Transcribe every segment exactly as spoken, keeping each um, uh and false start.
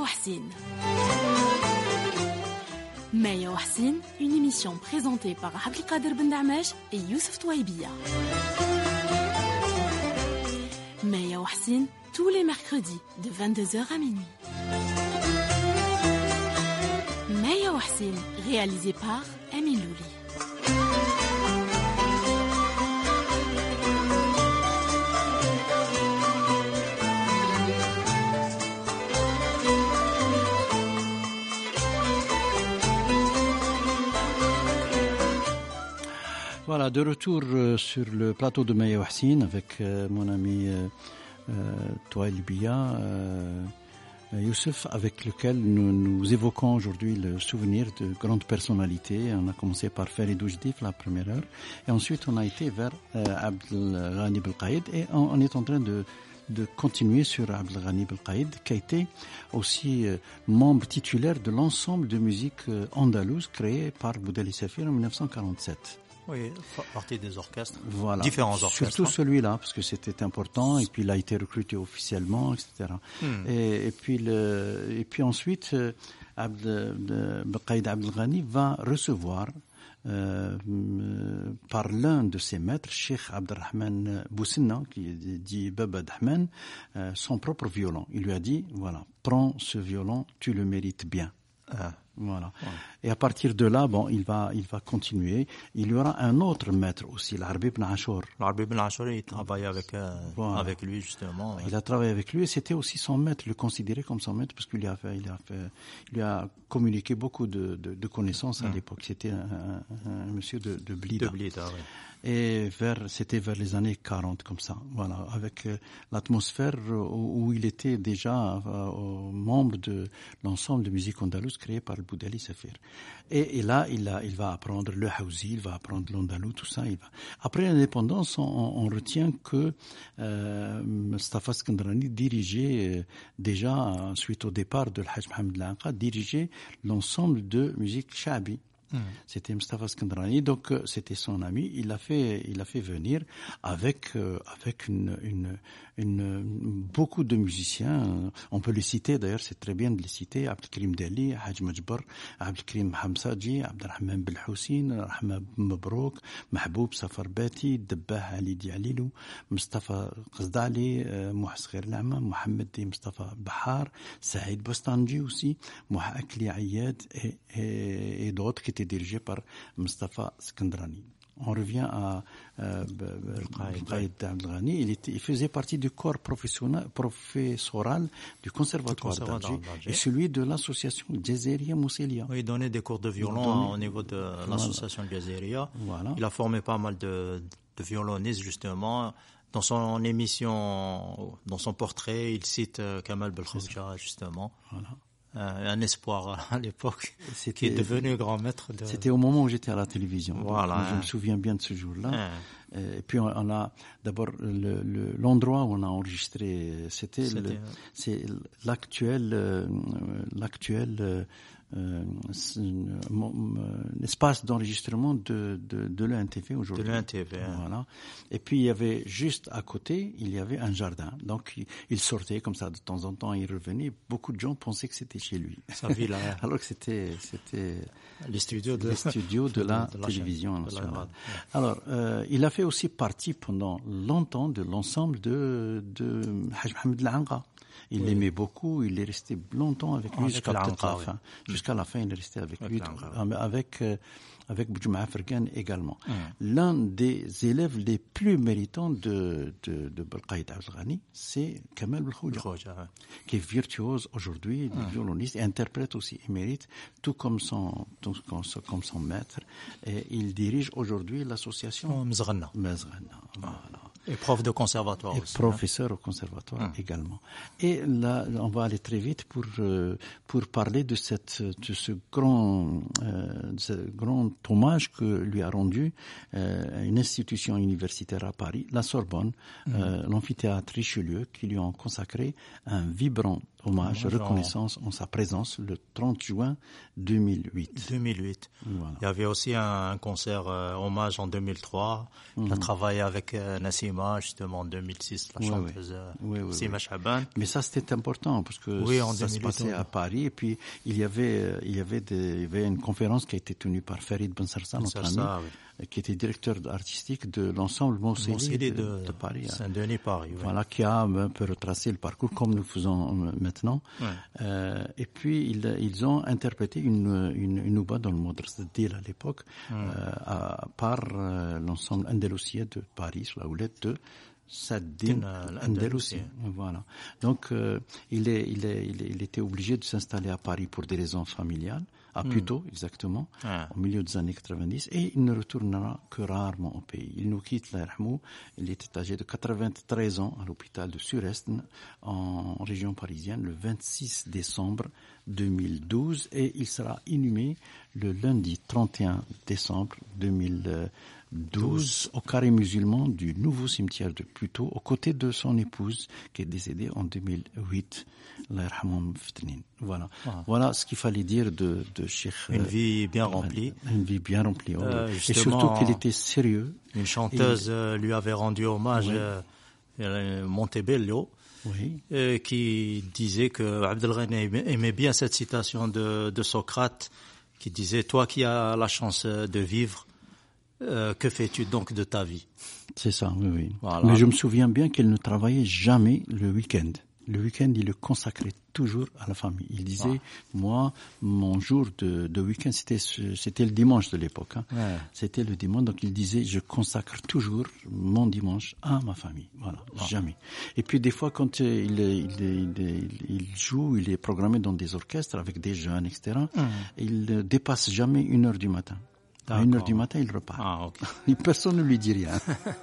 Wahsine. Maya Wahsine, une émission présentée par Abdelkader Ben Damash et Youssef Touaibia. Maya Wahsine, tous les mercredis de vingt-deux heures à minuit. Maya Wahsine, réalisé par Amin Louli. Voilà, de retour euh, sur le plateau de Maya Wahsine avec euh, mon ami euh, euh, Touaibia, euh, Youssef, avec lequel nous, nous évoquons aujourd'hui le souvenir de grandes personnalités. On a commencé par Farid Oujdi, la première heure, et ensuite on a été vers euh, Abdelghani Belkaïd, et on, on est en train de, de continuer sur Abdelghani Belkaïd, qui a été aussi euh, membre titulaire de l'ensemble de musique euh, andalouse créé par Boudali Safir en dix-neuf cent quarante-sept. Oui, partie des orchestres, voilà. Différents orchestres. Surtout celui-là, parce que c'était important, et puis il a été recruté officiellement, et cetera. Hmm. Et, et, puis le, et puis ensuite, euh, Abd, Belkaïd Abdelghani va recevoir euh, par l'un de ses maîtres, Cheikh Abdelrahman Boussenna, qui dit Baba Dahman, euh, son propre violon. Il lui a dit, voilà, prends ce violon, tu le mérites bien. Ah. Voilà. Ouais. Et à partir de là, bon, il va, il va continuer. Il y aura un autre maître aussi, l'Arbi ibn Ashur. L'Arbi ibn Ashur, il travaillait avec, euh, voilà. avec lui, justement. Ouais. Il a travaillé avec lui et c'était aussi son maître, le considérait comme son maître parce qu'il a fait, il a fait, il lui a communiqué beaucoup de, de, de connaissances à mmh. l'époque. C'était un, un, un monsieur de, de Blida. De Blida, oui. Et vers, c'était vers les années quarante, comme ça. Voilà. Avec euh, l'atmosphère où, où il était déjà euh, membre de l'ensemble de musique andalouse créé par le Boudali Safir. Et, et là, il, a, il va apprendre le Hawzi, il va apprendre l'andalou, tout ça. Il va. Après l'indépendance, on, on retient que euh, Mustafa Skandrani dirigeait euh, déjà, suite au départ de l'Hajj Mohamed Lanqa, dirigeait l'ensemble de musique shabi. Mmh. C'était Mustafa Skandrani, donc euh, c'était son ami. Il l'a fait, il l'a fait venir avec euh, avec une, une une beaucoup de musiciens. On peut les citer d'ailleurs, c'est très bien de les citer. Abdelkrim Dali, Haj Majbar, Abdelkrim Hamsaji, Abdelrahman Belhoussin, Rahma Mabrouk, Mahboub Safar Bati, Dabbah Ali Dialilou, Mustafa Qazdali, Mouhasghir Lama, Mohamed Mustafa Bahar, Saïd Bostanji aussi, Mouha Akli Ayad et, et, et d'autres qui étaient dirigé par Mustafa Skandrani. On revient à euh, Belkaïd Abdelghani. Il, était, il faisait partie du corps professionnel, professoral du conservatoire d'Alger et celui de l'association Jazeria Mousselia. Oui, il donnait des cours de violon donnait... au niveau de voilà. l'association Jazeria. Voilà. Il a formé pas mal de, de violonistes, justement. Dans son émission, dans son portrait, il cite Kamal Belkhouja, justement. Voilà. Euh, un espoir à l'époque, c'était, qui est devenu grand maître de... C'était au moment où j'étais à la télévision. Voilà. Donc, je me souviens bien de ce jour-là. Hein. Et puis on, on a d'abord le, le, l'endroit où on a enregistré, c'était, c'était... Le, c'est l'actuel, euh, l'actuel euh, euh, espace d'enregistrement de, de, de l'E N T V aujourd'hui. De l'E N T V. Hein. Voilà. Et puis il y avait juste à côté, il y avait un jardin. Donc il, il sortait comme ça de temps en temps, il revenait. Beaucoup de gens pensaient que c'était chez lui. Sa villa. Alors que c'était, c'était les studios de, les studios de, de la, de la télévision chaîne, nationale. La Alors euh, il a fait aussi partie pendant longtemps de l'ensemble de, de Haj Mohamed Lanqa. Il oui. l'aimait beaucoup, il est resté longtemps avec lui avec jusqu'à la fin. Oui. Jusqu'à la fin, il est resté avec, avec lui, avec euh, avec Boujma Fergan également. Mmh. L'un des élèves les plus méritants de de, de Belkaïd Abdelghani, c'est Kamal Belkhouja, ouais. qui est virtuose aujourd'hui, mmh. violoniste et interprète aussi émérite, tout comme son tout comme son, comme son maître. Et il dirige aujourd'hui l'association Mzghana. Mzghana. Voilà. Et prof de conservatoire et aussi. Professeur hein. au conservatoire hum. également. Et là, on va aller très vite pour euh, pour parler de cette de ce grand euh, de ce grand hommage que lui a rendu euh, une institution universitaire à Paris, la Sorbonne, hum. euh, l'amphithéâtre Richelieu, qui lui ont consacré un vibrant hommage, hommage reconnaissance en... en sa présence le trente juin deux mille huit. deux mille huit. Voilà. Il y avait aussi un, un concert euh, hommage en deux mille trois. Mm-hmm. Il a travaillé avec euh, Nassima, justement, en deux mille six, la oui, chanteuse oui. Oui, Sima oui, Chaban. Mais ça, c'était important, parce que oui, ça se passait à Paris. Et puis, il y avait, il y avait, des, il y avait une conférence qui a été tenue par Farid Bensarsa, notre ami, oui. qui était directeur artistique de l'ensemble Mousséli de, de, de Paris. Saint-Denis, Paris. Oui. Voilà, qui a un peu retracé le parcours, comme nous faisons maintenant. Ouais. Euh, et puis, ils, ils ont interprété une, une, une ouba dans le Modras Dil à l'époque, ouais. euh, à, par euh, l'ensemble andalousia de Paris, sous la houlette de Saddin Andalousi. Voilà. Donc, euh, il, est, il, est, il, est, il était obligé de s'installer à Paris pour des raisons familiales, à Puteaux, mm. exactement, ah. au milieu des années quatre-vingt-dix, et il ne retournera que rarement au pays. Il nous quitte, là, il était âgé de quatre-vingt-treize ans à l'hôpital de Surest, en région parisienne, le vingt-six décembre deux mille douze, et il sera inhumé le lundi trente et un décembre deux mille douze au carré musulman du nouveau cimetière de Puteaux, aux côtés de son épouse qui est décédée en deux mille huit. Voilà. Ah. Voilà ce qu'il fallait dire de, de Cheikh. Une vie bien remplie. Une vie bien remplie. Oh, euh, et surtout qu'il était sérieux. Une chanteuse et... lui avait rendu hommage, oui. euh, Montebello. Oui. Euh, qui disait que Abdelghani aimait bien cette citation de, de Socrate, qui disait: toi qui as la chance de vivre, euh, que fais-tu donc de ta vie? C'est ça, oui, oui. Voilà. Mais je me souviens bien qu'elle ne travaillait jamais le week-end. Le week-end, il le consacrait toujours à la famille. Il disait, ah. moi, mon jour de, de week-end, c'était, c'était le dimanche de l'époque. Hein. Ouais. C'était le dimanche, donc il disait, je consacre toujours mon dimanche à ma famille. Voilà, ah. jamais. Et puis des fois, quand il, il, il, il, il joue, il est programmé dans des orchestres avec des jeunes, et cetera, mmh. il ne dépasse jamais une heure du matin. D'accord. À une heure du matin, il repart. Ah, okay. Et personne ne lui dit rien.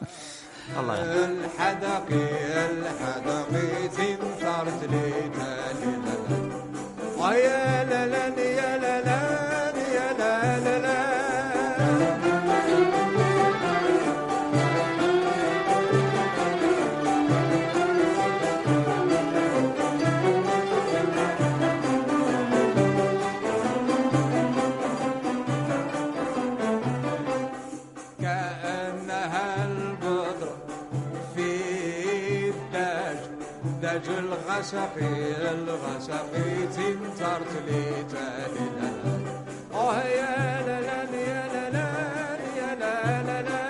الغسقي الغسقي تنترت لي تالي اه يا لا لا يا لا لا يا لا لا لا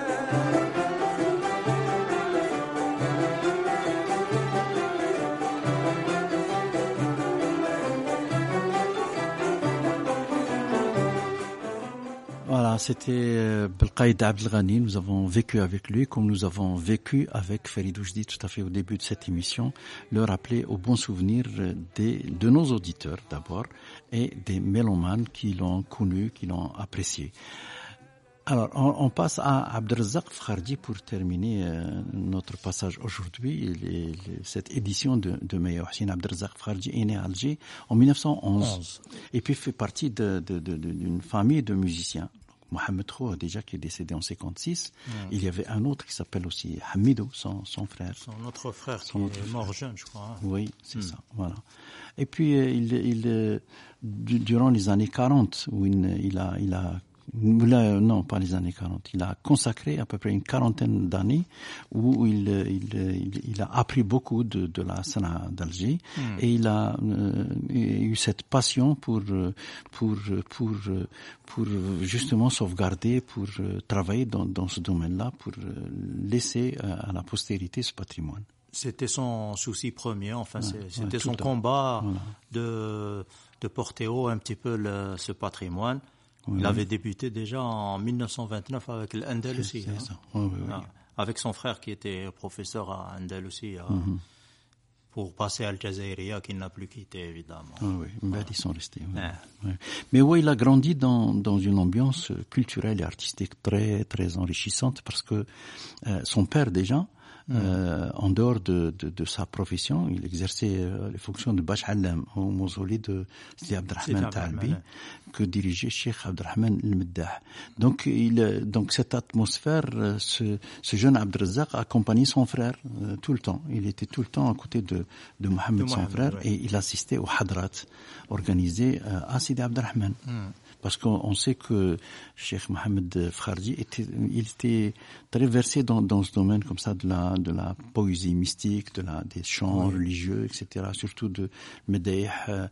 Voilà, c'était Belkaïd Abdelghani. Nous avons vécu avec lui comme nous avons vécu avec Farid Oujdi tout à fait au début de cette émission, le rappeler au bon souvenir des, de nos auditeurs d'abord et des mélomanes qui l'ont connu, qui l'ont apprécié. Alors, on, on passe à Abdelrazak Fkharji pour terminer euh, notre passage aujourd'hui. Les, les, cette édition de, de Meya Hossein Abdelrazak Fkharji est né à Alger en mille neuf cent onze et puis fait partie de, de, de, de, d'une famille de musiciens. Mohamed Kho, déjà, qui est décédé en cinquante-six. Mmh. Il y avait un autre qui s'appelle aussi Hamidou, son, son frère. Son autre frère son qui autre est frère. Mort jeune, je crois. Oui, c'est mmh. ça, voilà. Et puis, il, il, durant les années quarante, où il, il a, il a Là, non, pas les années quarante. Il a consacré à peu près une quarantaine d'années où il, il, il, il a appris beaucoup de, de la scène d'Alger mmh. et il a euh, eu cette passion pour, pour, pour, pour justement sauvegarder, pour travailler dans, dans ce domaine-là, pour laisser à la postérité ce patrimoine. C'était son souci premier, enfin, ouais, c'était ouais, son combat voilà. de, de porter haut un petit peu le, ce patrimoine. Oui. Il avait débuté déjà en mille neuf cent vingt-neuf avec l'Andalousie, hein. oui, oui, oui. avec son frère qui était professeur à Andalousie, mm-hmm. pour passer à Al-Jazairiya, qu'il n'a plus quitté, évidemment. Oui, oui, mais voilà. Ils sont restés. Oui. Ah. Oui. Mais oui, il a grandi dans, dans une ambiance culturelle et artistique très, très enrichissante parce que euh, son père, déjà, Mmh. Euh, en dehors de, de, de sa profession, il exerçait euh, les fonctions de Bash Allam au mausolée de Sidi Abdelrahman Talbi, que dirigeait Cheikh Abdelrahman al-Meddah. Donc, il, donc cette atmosphère, ce, ce jeune Abdelrazak a accompagné son frère euh, tout le temps. Il était tout le temps à côté de, de Mohamed, son frère, ouais. Et il assistait aux hadrat organisés euh, à Sidi Abdelrahman. Mmh. Parce qu'on sait que Cheikh Mohamed Fakharji était, il était très versé dans, dans ce domaine comme ça de la, de la poésie mystique, de la, des chants oui. religieux, et cetera. Surtout de Medaïh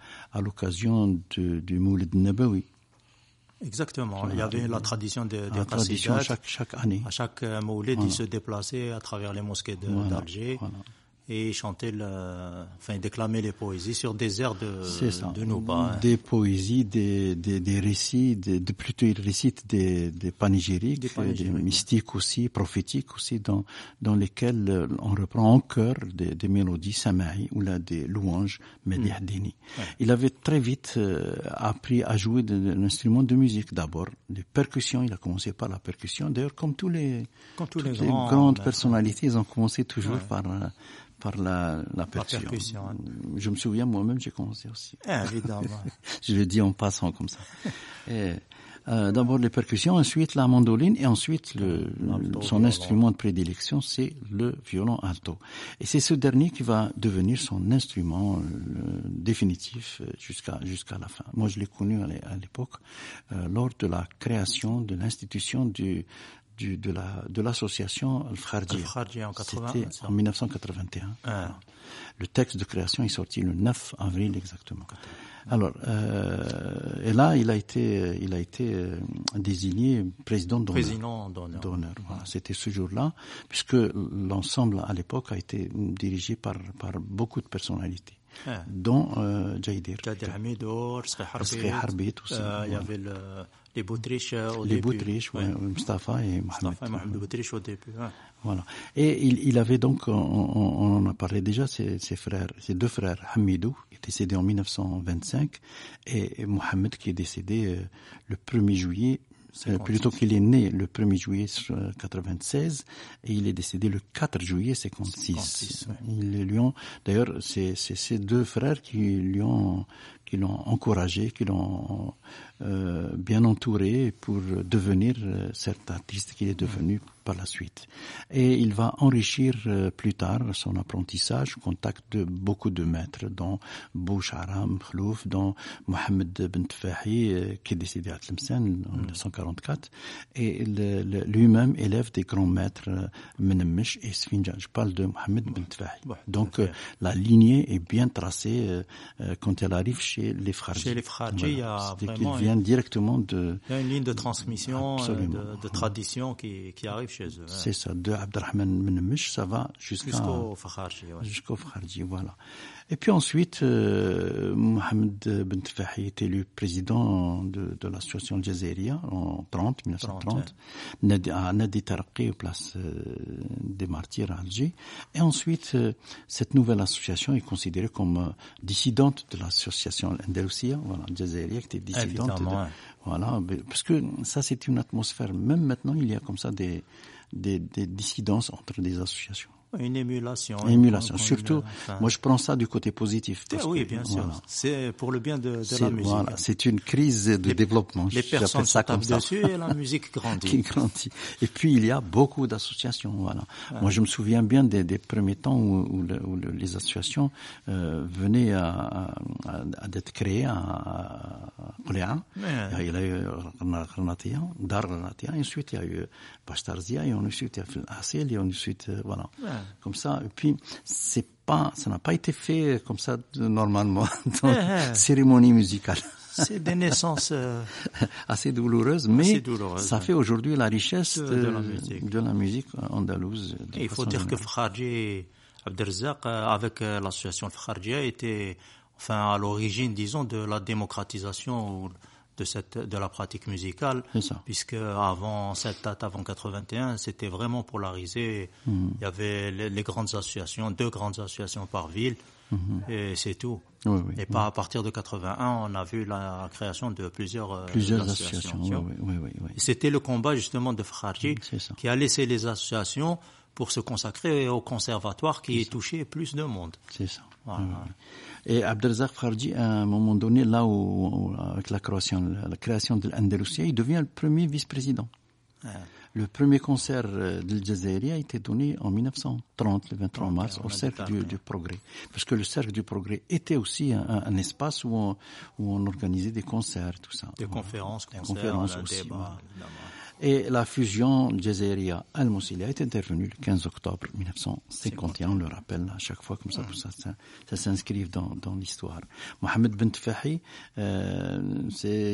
à l'occasion de, du Moulid Nabawi. Exactement. Il y avait la tradition des de tradition chaque, chaque année. À chaque Moulid, voilà. Il se déplaçait à travers les mosquées de, voilà. d'Alger. Voilà. Et chanter, le, enfin déclamer les poésies sur des airs de, de Nouba. Des poésies, des, des, des récits, des, de, plutôt il récite des, des panégyriques, des, panégyriques, des mystiques aussi, prophétiques aussi, dans, dans lesquels on reprend en chœur des, des mélodies samaï ou là des louanges Medih Dini. Ouais. Il avait très vite euh, appris à jouer de, de, l'instrument de musique d'abord, les percussions. Il a commencé par la percussion. D'ailleurs, comme tous les, comme tous les, les grands, grandes ben, personnalités, ils ont commencé toujours ouais. par euh, par la, la percussion. La percussion hein. Je me souviens, moi-même, j'ai commencé aussi. Ah, évidemment. Je le dis en passant comme ça. Et, euh, d'abord les percussions, ensuite la mandoline, et ensuite le, le, son instrument de prédilection, c'est le violon alto. Et c'est ce dernier qui va devenir son instrument le, définitif jusqu'à jusqu'à la fin. Moi, je l'ai connu à l'époque euh, lors de la création de l'institution du Du, de la de l'association Al-Fakharji. Al-Fakharji en quatre-vingts. C'était en dix-neuf cent quatre-vingt-un. Ah. Le texte de création est sorti le neuf avril exactement. Alors euh, et là il a été il a été euh, désigné président d'honneur. Président d'honneur. d'honneur voilà. C'était ce jour-là, puisque l'ensemble à l'époque a été dirigé par par beaucoup de personnalités. Ah. Dont euh, Jaidir. Jaidir Hamidour, Sri Harbit aussi. Il euh, y avait le les Boutriches au les début. Les Boutriches, ouais. ouais, Mustafa et Mohamed. Mustafa et Mohamed Boutriche au début. Ouais. Voilà. Et il, il avait donc, on, on en a parlé déjà, ses, ses frères, ses deux frères, Hamidou, qui est décédé en dix-neuf cent vingt-cinq, et, et Mohamed, qui est décédé euh, le premier juillet. Euh, plutôt qu'il est né le premier juillet quatre-vingt-seize et il est décédé le quatre juillet cinquante-six. cinquante-six ouais. Ils lui ont, d'ailleurs, c'est, c'est ces deux frères qui lui ont, qui l'ont encouragé, qui l'ont euh, bien entouré pour devenir euh, cet artiste qu'il est devenu par la suite. Et il va enrichir euh, plus tard son apprentissage au contact de beaucoup de maîtres, dont Boucharam Khlouf, dont Mohamed Ben Tfahi, euh, qui est décédé à Tlemcen en mm. dix-neuf cent quarante-quatre, et le, le, lui-même élève des grands maîtres euh, Menemish et Sfinja. Je parle de Mohamed Ben Tfahi. Ouais, Donc euh, la lignée est bien tracée euh, euh, quand elle arrive chez les Fakharji. Chez les Fakharji, voilà. il y a C'est vraiment qu'ils viennent directement de... Il y a une ligne de transmission, euh, de, de tradition qui, qui arrive chez eux. C'est ça, de Abdelrahman Menemish, ça va jusqu'à, jusqu'au Fakharji. Ouais. Jusqu'au Fakharji, voilà. Et puis ensuite, euh, Mohamed Ben Tfahi est élu président de, de l'association Jazairiya en trente, dix-neuf cent trente, trente, ouais. à Nadi Taraqi, place euh, des Martyrs à Alger. Et ensuite, euh, cette nouvelle association est considérée comme euh, dissidente de l'association Andalousia, voilà, Jazairiya, qui était dissidente. De, ouais. Voilà, parce que ça, c'est une atmosphère. Même maintenant, il y a comme ça des, des, des dissidences entre des associations. Une émulation. Une émulation. Surtout, enfin... moi je prends ça du côté positif. Parce oui, bien que, sûr. Voilà. C'est pour le bien de, de la musique. Voilà, c'est une crise de les, développement. Les personnes ça tapent dessus et la musique grandit. Qui grandit. Et puis il y a beaucoup d'associations. Voilà. Ah. Moi je me souviens bien des, des premiers temps où, où, le, où le, les associations euh, venaient à, à, à, à d'être créées à Qléa. Il y a eu Granatiya, Dar Granatiya, et ensuite il y a eu Bashtarzia, et ensuite il y a eu Assil, et ensuite euh, voilà. Ouais. Comme ça, et puis c'est pas, ça n'a pas été fait comme ça normalement dans yeah. cérémonie musicale. C'est des naissances euh... assez douloureuses, mais assez douloureuses, ça ouais. fait aujourd'hui la richesse de, de, de, la, musique. de la musique andalouse. Et il faut dire générale. Que Fakharji Abdelrazak, avec l'association Fakharji, était, enfin, à l'origine, disons, de la démocratisation de cette de la pratique musicale, puisque avant cette date, avant quatre-vingt-un, c'était vraiment polarisé. Mmh. Il y avait les, les grandes associations, deux grandes associations par ville, mmh. et c'est tout. Oui, oui, et pas oui. à partir de quatre-vingt-un, on a vu la création de plusieurs plusieurs euh, associations. associations. Oui, oui, oui, oui. Et c'était le combat justement de Fakharji qui a laissé les associations pour se consacrer au conservatoire qui est touché plus de monde. C'est ça. Voilà. Et Abdelrazak Kharji, à un moment donné, là où, avec la création, la création de l'Andalousie, il devient le premier vice-président. Ouais. Le premier concert de l'Jazairi a été donné en mille neuf cent trente, le vingt-trois okay, mars, au Cercle du, du Progrès. Parce que le Cercle du Progrès était aussi un, un espace où on, où on organisait des concerts, tout ça. Des conférences, des concerts, conférences un aussi. Débat, et la fusion Jazairiya Al-Mousili est intervenue le quinze octobre mille neuf cent cinquante et un, on le rappelle à chaque fois, comme ça, pour ça, ça, ça s'inscrive dans, dans l'histoire. Mohamed Ben Tfahi, euh, c'est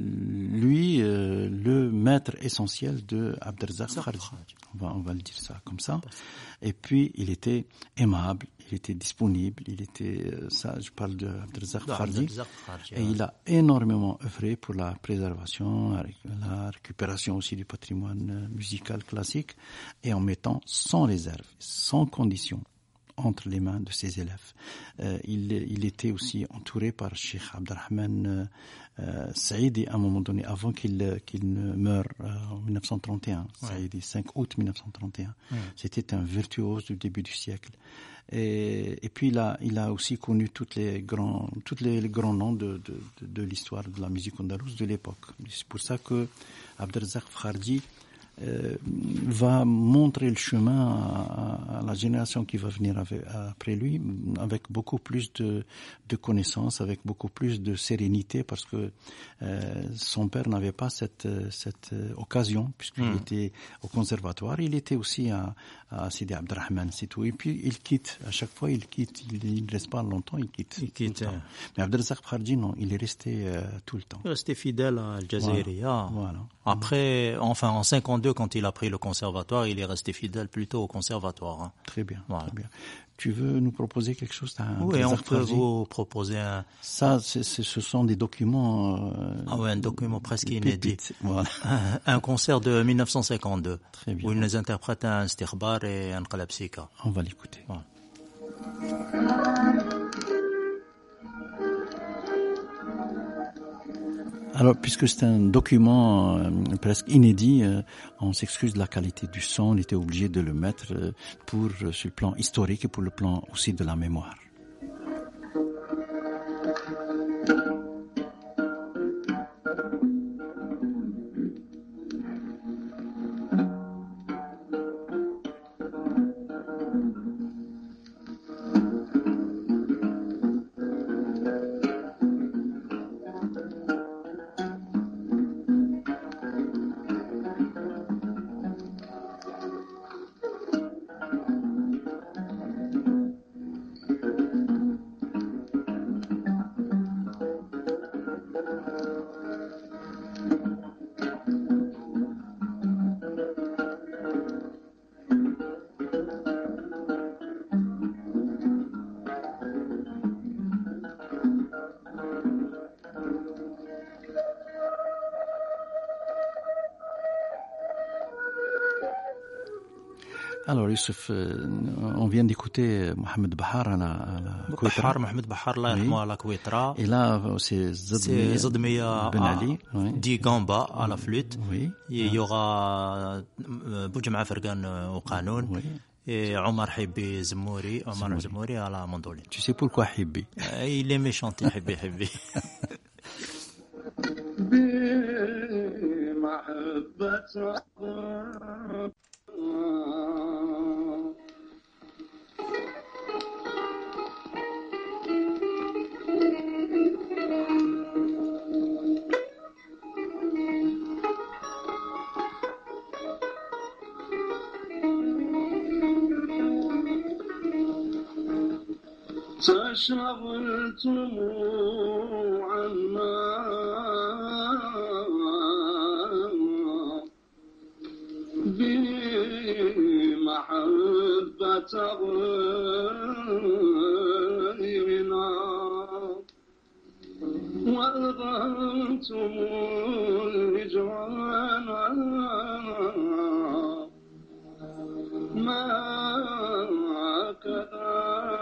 lui euh, le maître essentiel de Abdelrazak Kharji. On va, on va le dire ça comme ça. Et puis, il était aimable, il était disponible, il était, ça, je parle de Abdelrazak Kharji, et il a énormément œuvré pour la préservation, la récupération aussi du patrimoine musical classique, et en mettant sans réserve, sans condition, entre les mains de ses élèves. Euh, il, il était aussi entouré par Cheikh Abdelrahman euh, Saïdi à un moment donné, avant qu'il, qu'il ne meure euh, en mille neuf cent trente et un, ouais. Saïdi, cinq août mille neuf cent trente et un. Ouais. C'était un virtuose du début du siècle. Et, et puis il a, il a aussi connu toutes les grands, toutes les, les grands noms de, de, de, de l'histoire de la musique andalouse de l'époque. C'est pour ça que Abdelrazak Kharji Euh, va montrer le chemin à, à la génération qui va venir avec, après lui avec beaucoup plus de, de connaissances, avec beaucoup plus de sérénité, parce que euh, son père n'avait pas cette, cette occasion, puisqu'il mmh. était au conservatoire. Il était aussi à, à Sidi Abdelrahman, c'est tout. Et puis il quitte, à chaque fois il quitte, il ne reste pas longtemps, il quitte. Il quitte. Euh... Mais Abdelrazak Kharji, non, il est resté euh, tout le temps. Il est resté fidèle à Al-Jazairiya. Voilà. Voilà. Après, enfin en cinquante-deux, quand il a pris le conservatoire, il est resté fidèle plutôt au conservatoire. Hein. Très bien, voilà. Très bien. Tu veux nous proposer quelque chose d'un Oui, on peut vous proposer un... Ça, c'est, c'est, ce sont des documents... Euh, ah oui, un document presque inédit. Voilà. Un, un concert de mille neuf cent cinquante-deux, très bien, où il nous interprète un Stirbar et un Qalabsika. On va l'écouter. Voilà. Alors, puisque c'est un document euh, presque inédit, euh, on s'excuse de la qualité du son, on était obligé de le mettre euh, pour euh, sur le plan historique et pour le plan aussi de la mémoire. Alors Youssef, euh, on vient d'écouter Mohamed Bahar à la, à la Bahar, Mohamed Bahar, là, oui. à la Kouitra. Et là, c'est Zadmiya Ben Ali, oui. dit Gamba à la flûte. Oui. Et il y aura Boujama Fergan au Qanoun. Oui. Et Omar Hibbi Zemouri, Omar Zemouri à la mandoline. Tu sais pourquoi Hibbi? Il aimait chanter Hibbi Hibbi. تشغلتم عنا بمحبة غيرنا وأذنتم الهجران ما كذا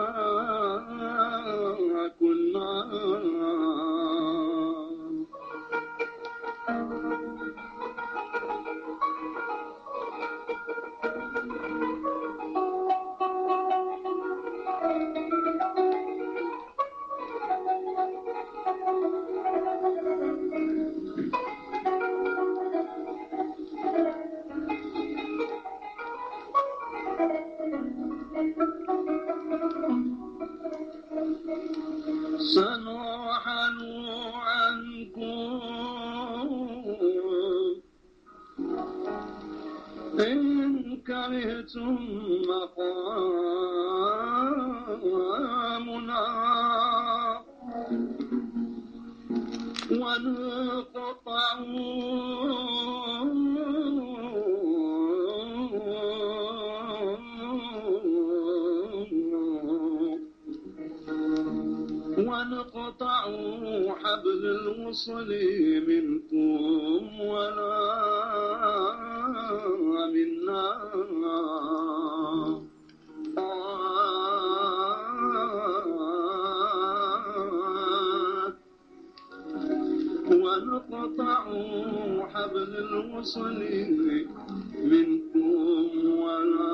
كنا أنتم مقامنا ونقطع ونقطع حبل الوصل منكم ولا منا ونقطع حبل الوصل منكم ولا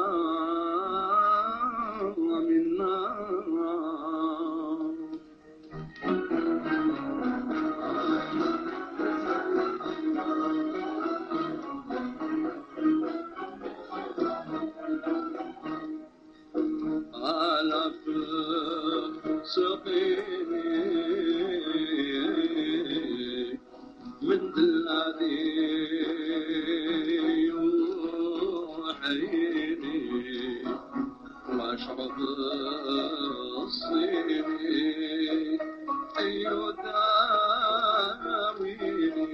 منا سقيني من الذي يوحيني واشرب الصيني يداويني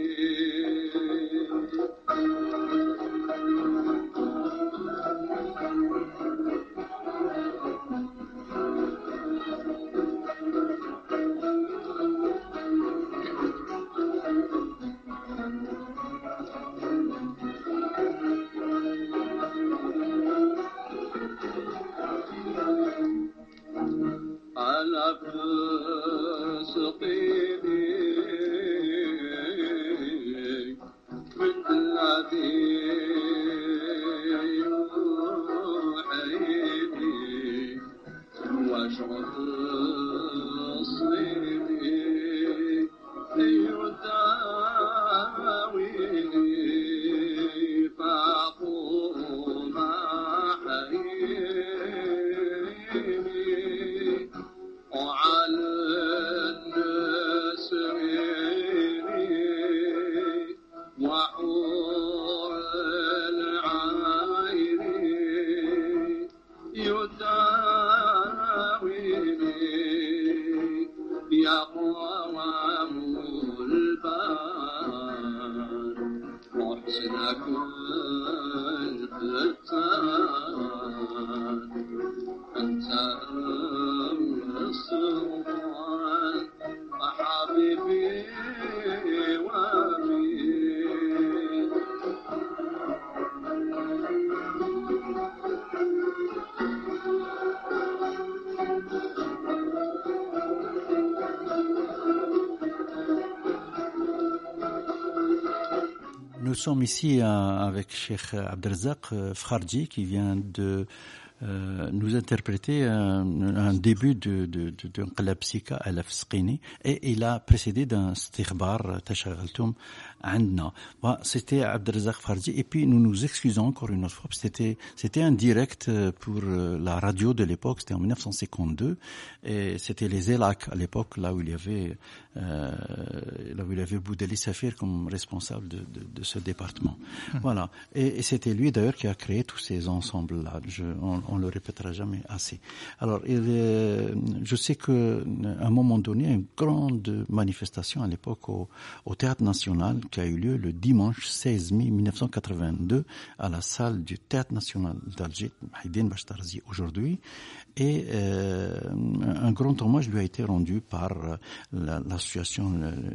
Nous sommes ici avec Cheikh Abdelrazak Fkharji qui vient de euh, nous interpréter un, un début de, de, de, de Nqlab Sika al-Fsqini et il a précédé d'un Stikhbar Tashaghaltum Andna. C'était Abdelrazak Fkharji et puis nous nous excusons encore une autre fois, c'était, c'était un direct pour la radio de l'époque, c'était en dix-neuf cent cinquante-deux et c'était les Elak à l'époque, là où il y avait euh, là où il y avait Boudali Safir comme responsable de, de, de ce département. Mmh. Voilà. Et, et c'était lui d'ailleurs qui a créé tous ces ensembles-là. Je, on, on le répétera jamais assez. Alors, il, euh, je sais que à un moment donné, une grande manifestation à l'époque au, au Théâtre National qui a eu lieu le dimanche seize mai mille neuf cent quatre-vingt-deux à la salle du Théâtre National d'Alger, Haïdine Bachtarzi aujourd'hui. Et euh, un grand hommage lui a été rendu par la, l'association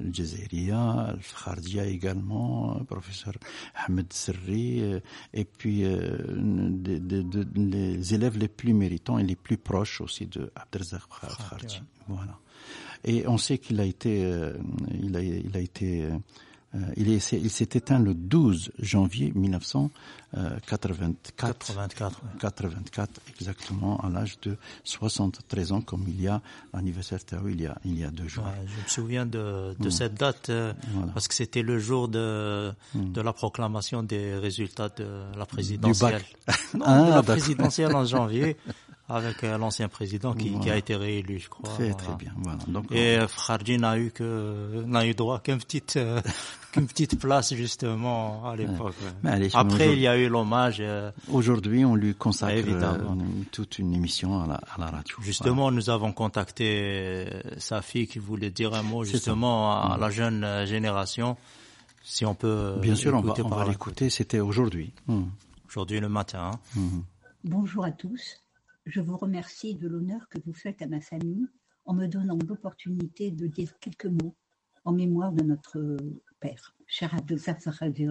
Jazeria, Al-Fkhardia également, professeur Ahmed Serri, et puis euh, de, de, de, les élèves les plus méritants et les plus proches aussi de Abdelrazak Fkharji. Voilà. Et on sait qu'il a été, euh, il a, il a été euh, Il, est, il s'est éteint le douze janvier mille neuf cent quatre-vingt-quatre, quatre-vingt-quatre, ouais. quatre-vingt-quatre exactement, à l'âge de soixante-treize ans, comme il y a l'anniversaire Taou il y a, il y a deux jours. Ouais, je me souviens de, de mmh. cette date, euh, voilà. Parce que c'était le jour de, mmh. de la proclamation des résultats de la présidentielle. Du bac. Non, ah, de la présidentielle en janvier. Avec euh, l'ancien président qui, voilà. qui a été réélu, je crois. Très, voilà. très bien. Voilà. Donc, et on... Fkharji n'a eu que, n'a eu droit qu'une petite, euh, qu'une petite place, justement, à l'époque. Ouais. Mais allez, après, il y a eu l'hommage. Euh... Aujourd'hui, on lui consacre euh, toute une émission à la, à la radio. Justement, voilà. Nous avons contacté sa fille qui voulait dire un mot, justement, à, à la jeune génération. Si on peut. Bien sûr, on va, on va l'écouter. C'était aujourd'hui. Mmh. Aujourd'hui, le matin. Hein. Mmh. Bonjour à tous. Je vous remercie de l'honneur que vous faites à ma famille en me donnant l'opportunité de dire quelques mots en mémoire de notre père, cher Abdelzak Fkharji.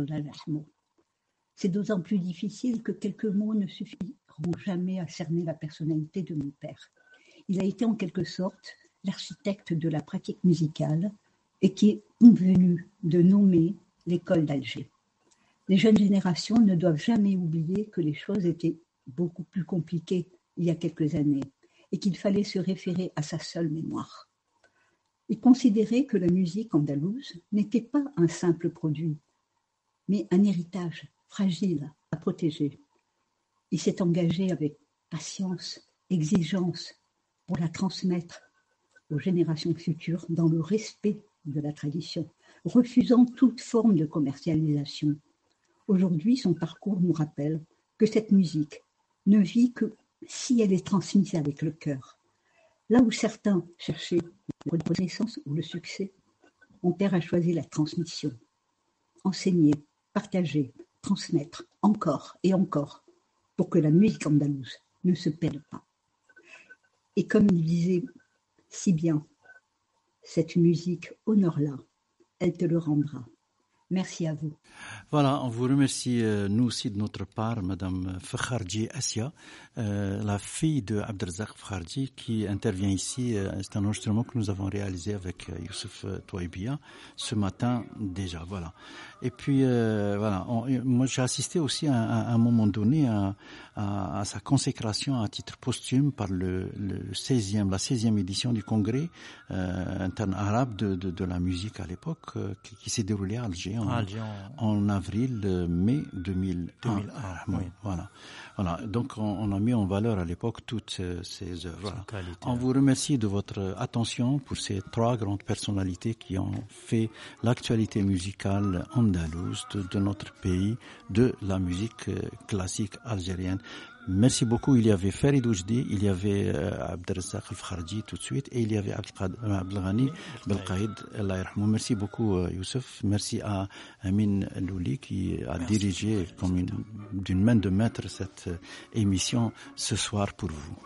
C'est d'autant plus difficile que quelques mots ne suffiront jamais à cerner la personnalité de mon père. Il a été en quelque sorte l'architecte de la pratique musicale et qui est convenu de nommer l'école d'Alger. Les jeunes générations ne doivent jamais oublier que les choses étaient beaucoup plus compliquées il y a quelques années et qu'il fallait se référer à sa seule mémoire. Il considérait que la musique andalouse n'était pas un simple produit, mais un héritage fragile à protéger. Il s'est engagé avec patience, exigence pour la transmettre aux générations futures dans le respect de la tradition, refusant toute forme de commercialisation. Aujourd'hui, son parcours nous rappelle que cette musique ne vit que si elle est transmise avec le cœur. Là où certains cherchaient la reconnaissance ou le succès, mon père a choisi la transmission. Enseigner, partager, transmettre encore et encore pour que la musique andalouse ne se perde pas. Et comme il disait si bien, cette musique honore-la, elle te le rendra. Merci à vous. Voilà, on vous remercie, euh, nous aussi de notre part, Madame Fkharji Assia, euh, la fille de Abdelzak Fkharji, qui intervient ici. Euh, c'est un enregistrement que nous avons réalisé avec euh, Youssef Touaibia ce matin déjà. Voilà. Et puis, euh, voilà, on, moi j'ai assisté aussi à, à, à un moment donné à, à, à sa consécration à titre posthume par le, le seizième, la seizième édition du congrès euh, interne arabe de, de, de la musique à l'époque, euh, qui, qui s'est déroulé à Alger. En, Alger, en avril, euh, mai deux mille un. deux mille un ah, oui. Voilà. Voilà. Donc, on, on a mis en valeur à l'époque toutes euh, ces œuvres. Voilà. Qualité, on vous remercie de votre attention pour ces trois grandes personnalités qui ont fait l'actualité musicale andalouse de, de notre pays, de la musique euh, classique algérienne. Merci beaucoup. Il y avait Farid Oujdi, il y avait euh, Abdelrazak Fkharji tout de suite, et il y avait Abdelghani Belqaïd. Allah yarhamou. Merci beaucoup, euh, Youssef. Merci à Amin Louli qui a Merci. dirigé comme une, d'une main de maître cette euh, émission ce soir pour vous.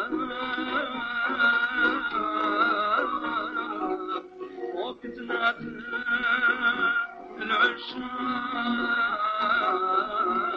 وفتنات شاء